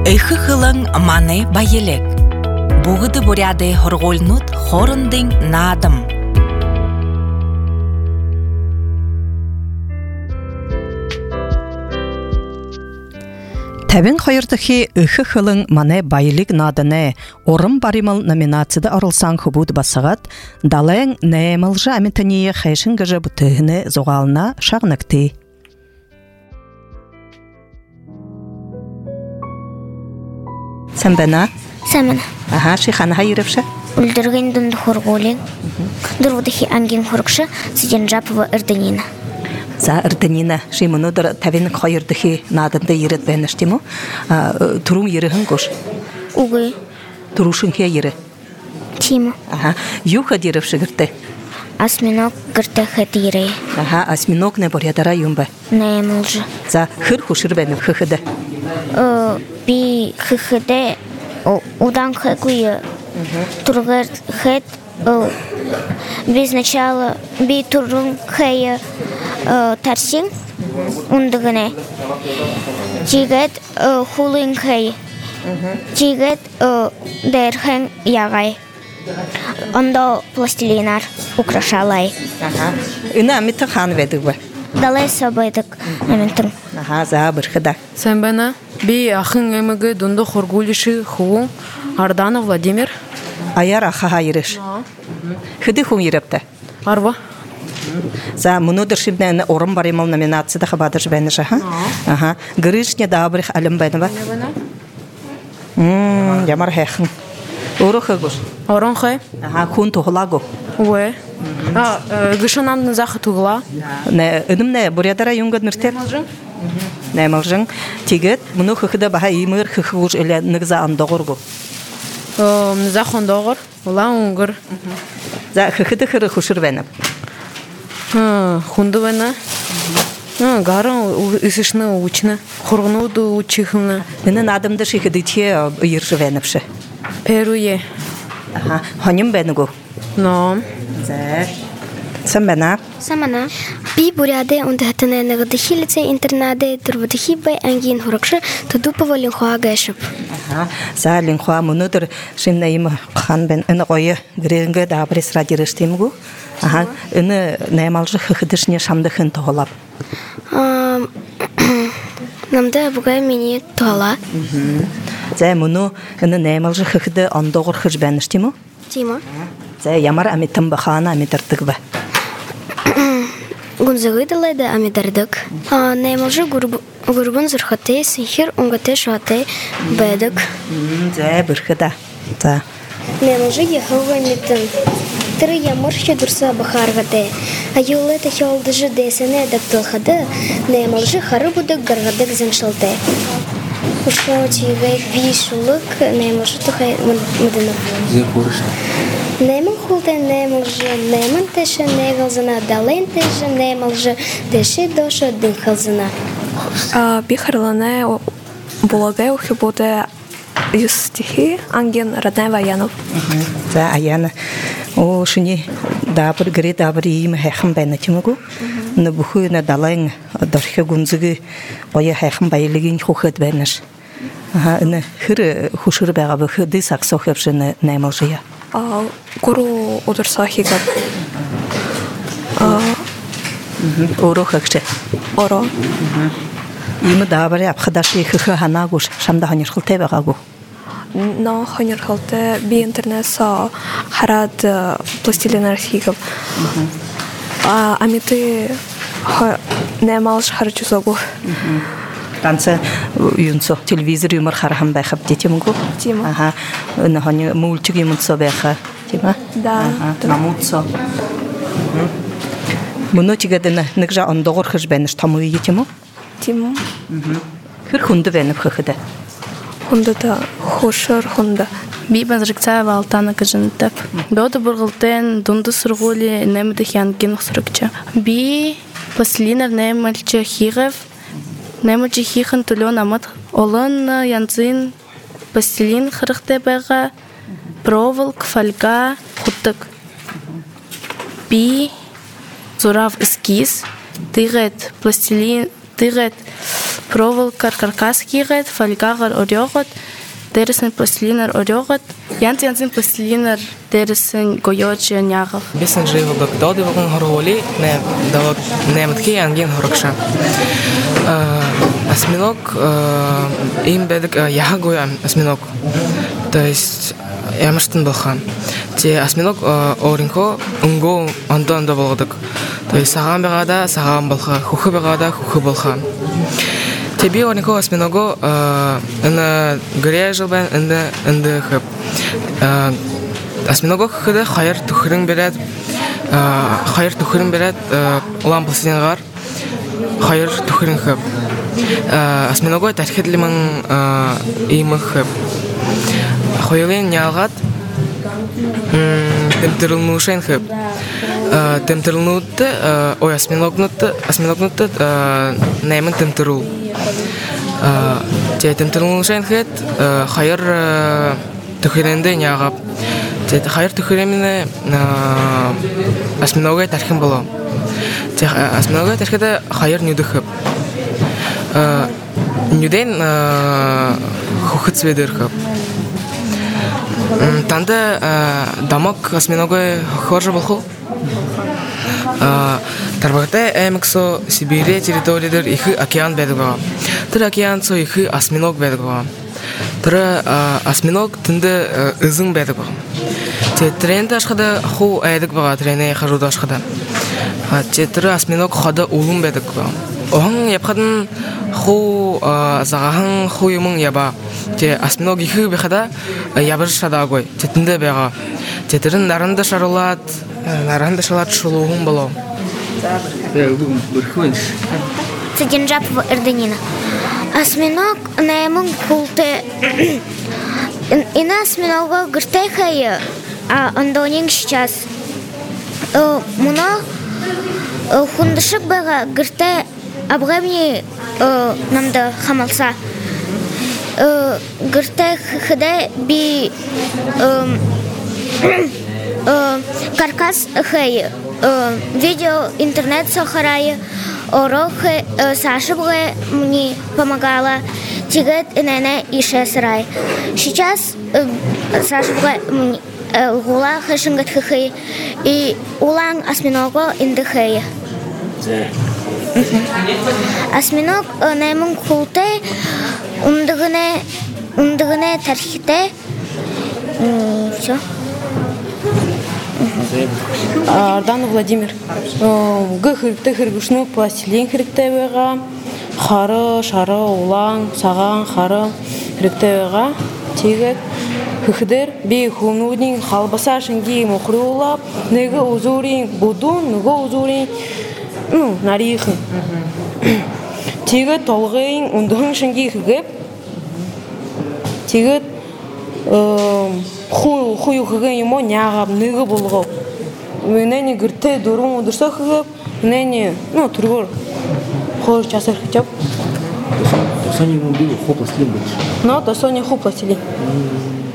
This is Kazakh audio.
Эйхы хылың маны байелек. Бугыды буряды хорголнут хорындың надым. Тәбін қайырдықи үхі хылың маны байылік надыны орын баримыл номинацияда арылсан хубуд басығат, далаң нәймілжі әмітінейі қайшын ғыжы бұтығыны зоғалына шағнықты. Сән бәна? Сәмін. Аха, шиханы хайырыпшы? Үлдірген дүнді хорголин. Дұрвыдығы әнген хорықшы сиден жапывы үрдінені. За ырдынина шимунудыр тавин қайырдықи надында ерет бәніштіму. Турум ерігін көш? Угы. Турушын хе ері? Тиму. Аха, юха деріп шығырты? Осьминог гырты хэт ерей. Аха, осьминог не борядара юмба? Не мұлжы. За хыр хушыр бәніп хыхыды? Би хыхыды удан хэкуй тургар хэт без начала би турун хэ тарсин ундыгыне. Жигет хулын хэ. Жигет дэрхэн ягай. Ондо пластилинар украшалай. Үні әмітті қан ведік ба? Далай сабайдық әмінтің. Аха, за бірхіда. Сән бәна, би ақын әмігі дүнді хоргулиші хуын Ардана Владимир. Аяр аха хайырыш. Хыды хум ерепті? Арва. За мұнудыр шибнәні орын баримал номинацияда қабадыр жібәні жаха? Аха, гырышне дабырық әлім бәні ба? Ямар хэхын. Оры хығыш? Орын хай? Аха, хун тұғылагу. Уэ. Гышынан нызақы тұғыла? Үнім не, бұрядара юңгад нұртер? Нәмілжің. Тегет, мұны хықыда баға емір хықығыш әлі нығза андығыргу. Нызақ ондығыр, ола оңғыр. За хықыды хыры хұшыр бәніп? Хунды бәні? Гарын үсішіні ұчыны, құрғынуды ұчықыны. Үні надымды шықыды те үйірші бәніпші? Перуе. Аха, ханым бәнігу? Ном. За. Сән бәна? Самана. Би буряды ондығытыны нығыдығы лице интернады тұрвыдығы бай әнген хұрықшы тұдупыва линхуа ғайшып. За линхуа мұнудыр шымнайымы қан бән үні қойы гіріңгі дабырес радирыштемгу. Үні нәймалжы хықыдышыне шамдықын тұғылап. Намда бұғай мені тұғала. За мұны үні нәймалжы хықыды андығыр хыж бәніштему? Тима. За ямар әметтім бұқаны әметтірдік бә? Гунзығы далайды әметтірдік. Нәймалжы ғұрбын зұрхаты, сіңхер оңғаты шуаты бәдік. За бірхіда. Нәймалжы ехауға әметтім. Тыры ямыршы дұрса бұқарғады. Айолы тәхеолдыжы дәсіне дәптілхады. Нәймалжы қары бұдық ғарғадық зәншілді. Ушо тигай вишулык, нәймалжы тұхай мұдынып. Зер көріші? Нәймал хулды нәймалжы, нәйман тәші нәйғалзына, далайн тәші нәймалжы, тәші дошы дыңқалзына. Бихарланы блогай ухи буде из стихи Анген Роднай Ваянов. За Аяна. О, шыне дабыр гіре дабыр ейім әхім бәйні темігу. Үні бұхы үні далайн дұрхы гүнзігі ойы әхім бәйлігін хұқыд бәйніш. Үні хыры хұшыр бәға бұхы дысақ соқып жыны нәймал жия. Гуру удырса хигат. Оро хықшы? Оро. Имі дабыры апқыдашы хықы ханагуш, шамда ханер қылтай бәғагу. Но ханер қылты би интернет са харад пластилинар хигат. Амиты нәймалж харчу сагу. Танцы юнцо телевизор юмор харахам бәхіп детемгу? Тима. Үні ханы мультик юмынцо бәхі? Тима? Да. Намутцо. Мұны тегедіні нүкжа андығыр хыж бәніш тамығы етему? Тима. Хыр хунды бәніп хықыды? Хунды да хошыр хунды. Би бәнжікца валтаны кыжынтып. Бәуді бұрғылтен дұнды сұрғулі нәміді хянген ұқсырықча. Би пластилинар нәмілчі хиғев, нәмілчі хиғын түлен амыд. Олын янцин пластилин қырықты бәға, проволок, фольга, құттық. Би зурав эскиз, тығет пластилин, тығет проволокар каркас кигет, фольгагар орёгот, дересен пластилинар орёгот, янцин пластилинар дересен гоёчи нягав. Бесен живо доды вагон хороли, не давак немтки анген хорокша. Осьминог им бедик ягоя осьминог. То есть ямаштын болхан. Те осьминог оринко унго андо болгодук. То есть саган бегада саган болха, хухы бегада хухы болха. Тебе оринко осьминого на горе жылбен инде хып. Осьминого хыды хайыр тухырын берет, лампасынгар хайыр тухырын хып. Осьминого тархидлиман имы хып. Хойлен нялгат темтерлнушен хып. Темтерлнутты ой осьминогнутты наймын темтерул. Те темтерлнушен хып хайыр тухырынды нягап. Те хайыр тухырымны осьминога тархин боло. Те осьминога тархида хайыр нюды хып. Нюден хухыт сведер хып. Танда дамок осьминога хоржа болху. Тарбагата эмексо Сибирия территориядыр ихы океан бедуга. Тыр океан со ихы осьминог бедуга. Тыр осьминог тынды ызың бедуга. Те тренде ашқада ху айдык бага трене хажуда ашқада. Те тыр осьминог хада улум бедуга. Оған япқадын ху зағахан ху юмың яба. Те осьминог ихы бехада ябыр шада гой. Те тынды бега. Те тырын нарынды шарулат шулуғын болу. Цидинджапова Эрденина. Осьминог наймын култы. Ина осьминога гыртайхайы, а ондонин сейчас. Муно хундышык бага гыртай абгамни намда хамалса. Гыртай хыдай би каркас хай видео интернет сахарай урок Саша мне помогала тигет инене и шесрай. Сейчас Саша мне гула хашингат хай и улан осьминога индхай. Осьминог наймун култе ундгне тархите. Все. Арданов Владимир. Гыхырыкты хыргышну пластилин хырыктайга, хары, шары, улан, саган, хары хырыктайга, тигет хыхдер би хунудин халбаса шынги мухрулап, неге узурин будун, неге узурин нарихын. Тигет толгын ундун шынги хыгып, тигет хую хыгын ему нягап, неге булгып. Мене гырте дурун удурса хыгып, мене тургор хор часар хычап. Соня ему бил ху пластилин. Но то Соня ху пластилин.